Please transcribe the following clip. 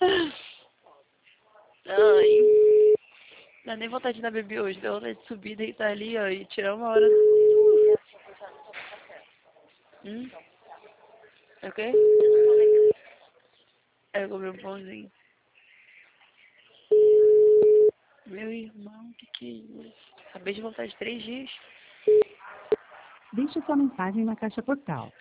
Ai, não dá nem vontade de dar bebê hoje. Dá vontade de subir, deitar ali, ó, e tirar uma hora. Ok? É, eu comi um pãozinho. Meu irmão, que é isso? Acabei de voltar de 3 dias. Deixe sua mensagem na caixa postal.